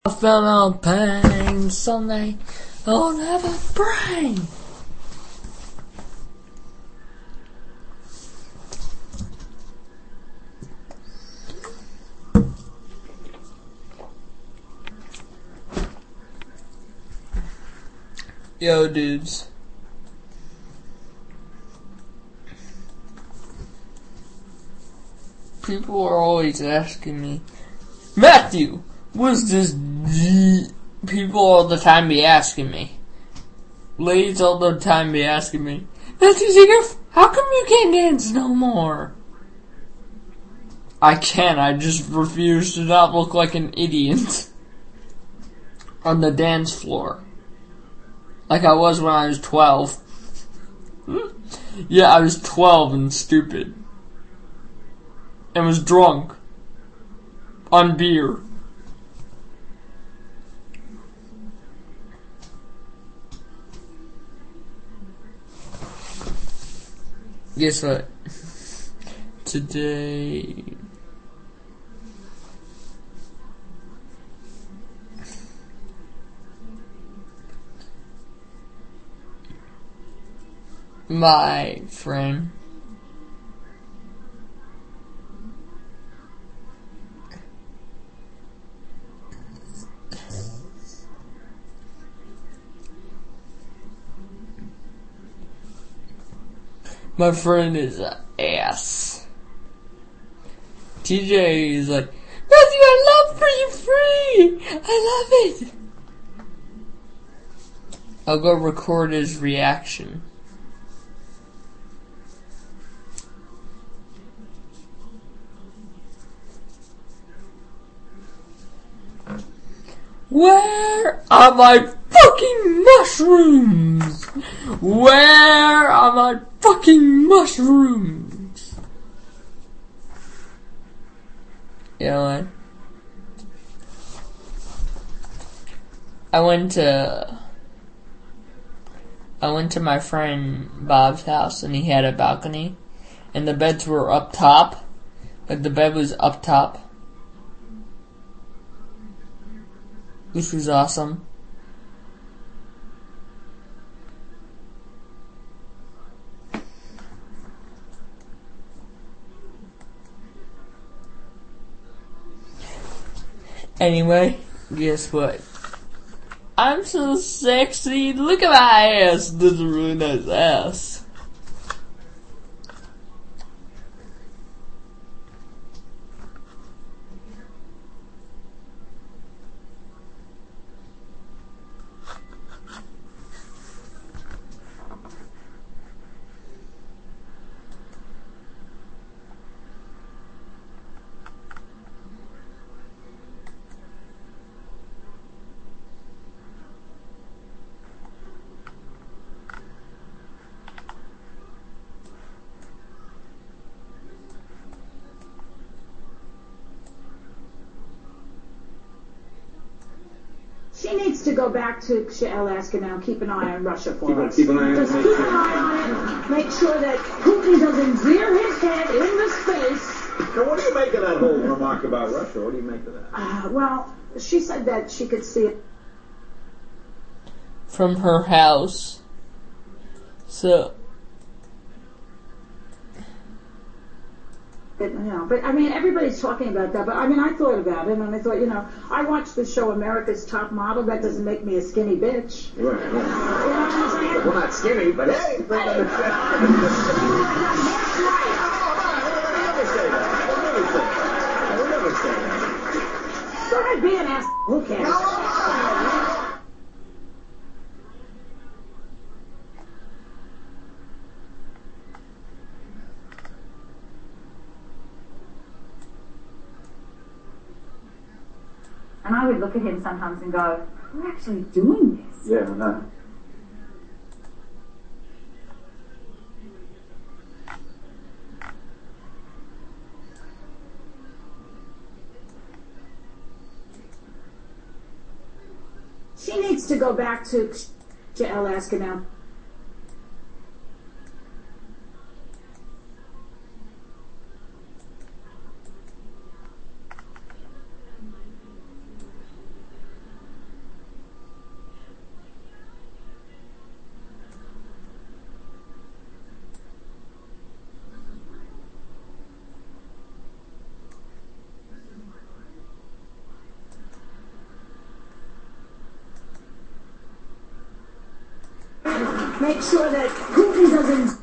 I felt no pain, Sunday, I'll never brain. Yo, dudes. People are always asking me, Matthew, what's this People all the time be asking me. Ladies all the time be asking me, Matthew Ziegler, how come you can't dance no more? I can, I just refuse to not look like an idiot on the dance floor. Like I was when I was 12. Yeah, I was 12 and stupid. And was drunk. On beer. Guess what? Today... my friend is an ass. TJ is like, Matthew, I love free. I love it. I'll go record his reaction. Where are my fucking mushrooms? Where are my fucking mushrooms? You know what? I went to my friend Bob's house and he had a balcony and the beds were up top. Like the bed was up top. Which was awesome. Anyway, guess what? I'm so sexy. Look at my ass. This is a really nice ass. She needs to go back to Alaska now and keep an eye on Russia for us. Keep an eye on it. Just keep an eye on it. Make sure that Putin doesn't rear his head in the space. Now, what do you make of that whole remark about Russia? What do you make of that? Well, she said that she could see it from her house. So... but I mean, everybody's talking about that. But I mean, I thought about it, and I thought, I watched the show America's Top Model. That doesn't make me a skinny bitch. Right. You know what I'm saying? Well, not skinny, but hey. Never say that. Go ahead, be an ass. Who cares? And I would look at him sometimes and go, we're actually doing this. Yeah, I know. She needs to go back to Alaska now. make sure that Putin doesn't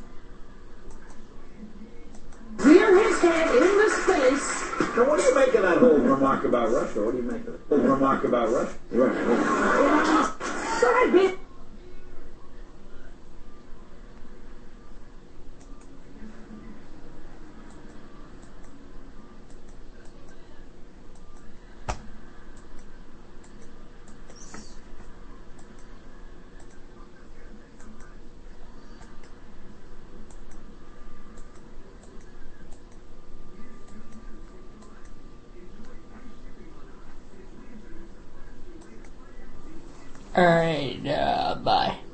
rear his head into space. Now, what do you make of that whole remark about Russia? What do you make of it? Whole remark about Russia? Right. Go ahead, bitch. Alright, bye.